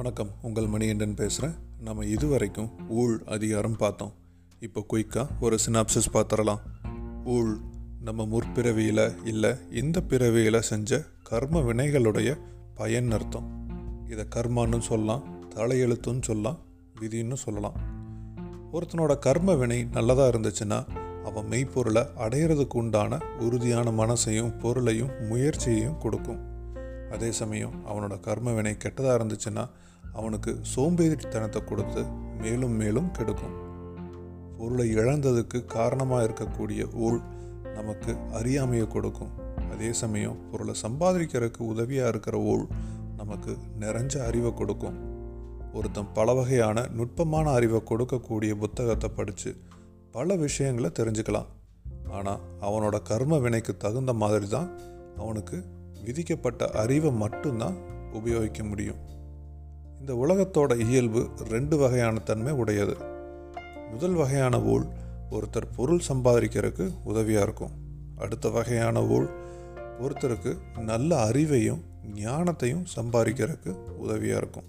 வணக்கம், உங்கள் மணிகண்டன் பேசுகிறேன். நம்ம இதுவரைக்கும் ஊழ் அதிகாரம் பார்த்தோம். இப்போ குயிக்காக ஒரு சினாப்சிஸ் பார்த்துடலாம். ஊழ் நம்ம முற்பிறவியில் இல்லை இந்த பிறவியில் செஞ்ச கர்ம வினைகளுடைய பயன் அர்த்தம். இதை கர்மான்னு சொல்லலாம், தலையெழுத்துன்னு சொல்லலாம், விதின்னு சொல்லலாம். ஒருத்தனோட கர்ம வினை நல்லதாக இருந்துச்சுன்னா அவன் மெய்ப்பொருளை அடையிறதுக்கு உண்டான உறுதியான மனசையும் பொருளையும் முயற்சியையும் கொடுக்கும். அதே சமயம் அவனோட கர்ம வினை கெட்டதாக இருந்துச்சுன்னா அவனுக்கு சோம்பேறித்தனத்தை கொடுத்து மேலும் மேலும் கெடுக்கும். பொருளை இழந்ததுக்கு காரணமாக இருக்கக்கூடிய ஊழ் நமக்கு அறியாமையை கொடுக்கும். அதே சமயம் பொருளை சம்பாதிக்கிறதுக்கு உதவியாக இருக்கிற ஊழ் நமக்கு நிறைஞ்ச அறிவை கொடுக்கும். ஒருத்தன் பல வகையான நுட்பமான அறிவை கொடுக்கக்கூடிய புத்தகத்தை படித்து பல விஷயங்களை தெரிஞ்சுக்கலாம். ஆனால் அவனோட கர்ம வினைக்கு தகுந்த மாதிரி தான் அவனுக்கு விதிக்கப்பட்ட அறிவை மட்டும்தான் உபயோகிக்க முடியும். இந்த உலகத்தோட இயல்பு 2 வகையான தன்மை உடையது. முதல் வகையான ஊழ் ஒருத்தர் பொருள் சம்பாதிக்கிறதுக்கு உதவியாக இருக்கும். அடுத்த வகையான ஊழ் ஒருத்தருக்கு நல்ல அறிவையும் ஞானத்தையும் சம்பாதிக்கிறதுக்கு உதவியாக இருக்கும்.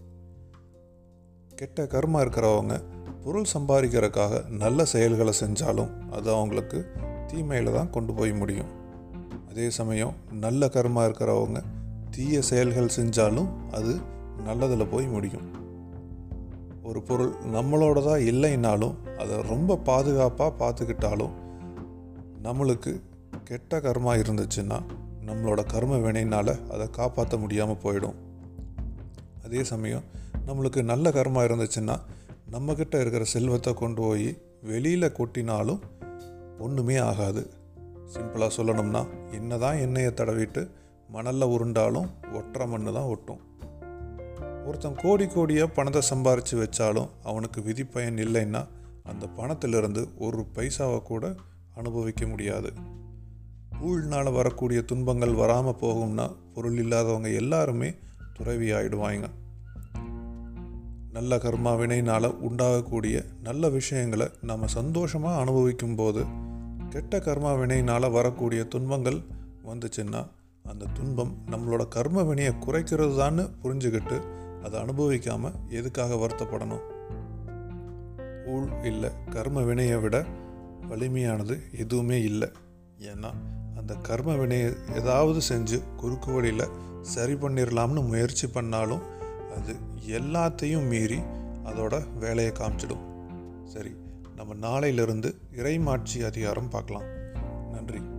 கெட்ட கர்மா இருக்கிறவங்க பொருள் சம்பாதிக்கிறதுக்காக நல்ல செயல்களை செஞ்சாலும் அது அவங்களுக்கு தீமையில் தான் கொண்டு போய் முடியும். அதே சமயம் நல்ல கர்மா இருக்கிறவங்க தீய செயல்கள் செஞ்சாலும் அது நல்லதில் போய் முடியும். ஒரு பொருள் நம்மளோடதாக இல்லைன்னாலும் அதை ரொம்ப பாதுகாப்பாக பார்த்துக்கிட்டாலும் நம்மளுக்கு கெட்ட கர்மா இருந்துச்சுன்னா நம்மளோட கர்ம வினைனால் அதை காப்பாற்ற முடியாமல் போயிடும். அதே சமயம் நம்மளுக்கு நல்ல கர்மா இருந்துச்சுன்னா நம்மக்கிட்ட இருக்கிற செல்வத்தை கொண்டு போய் வெளியில் கொட்டினாலும் ஒன்றுமே ஆகாது. சிம்பிளாக சொல்லணும்னா, என்னதான் எண்ணெயை தடவிட்டு மணலில் உருண்டாலும் ஒட்டுற மண்ணு தான் ஒட்டும். ஒருத்தன் கோடியாக பணத்தை சம்பாரித்து வச்சாலும் அவனுக்கு விதி பயன் இல்லைன்னா அந்த பணத்திலிருந்து ஒரு பைசாவை கூட அனுபவிக்க முடியாது. ஊழ்னால் வரக்கூடிய துன்பங்கள் வராமல் போகும்னா பொருள் இல்லாதவங்க எல்லாருமே துறவி ஆயிடுவாங்க. நல்ல கர்மா வினைனால் உண்டாகக்கூடிய நல்ல விஷயங்களை நம்ம சந்தோஷமாக அனுபவிக்கும் போது கெட்ட கர்மா வினைனால் வரக்கூடிய துன்பங்கள் வந்துச்சுன்னா அந்த துன்பம் நம்மளோட கர்ம வினையை குறைக்கிறது தான்னு புரிஞ்சுக்கிட்டு அதை அனுபவிக்காமல் எதுக்காக வருத்தப்படணும்? ஊழ் இல்லை, கர்ம வினையை விட வலிமையானது எதுவுமே இல்லை. ஏன்னா அந்த கர்ம வினையை ஏதாவது செஞ்சு குறுக்கு வழியில் சரி பண்ணிடலாம்னு முயற்சி பண்ணாலும் அது எல்லாத்தையும் மீறி அதோட வேலையை காமிச்சிடும். சரி, நம்ம நாளையிலிருந்து இறைமாட்சி அதிகாரம் பார்க்கலாம். நன்றி.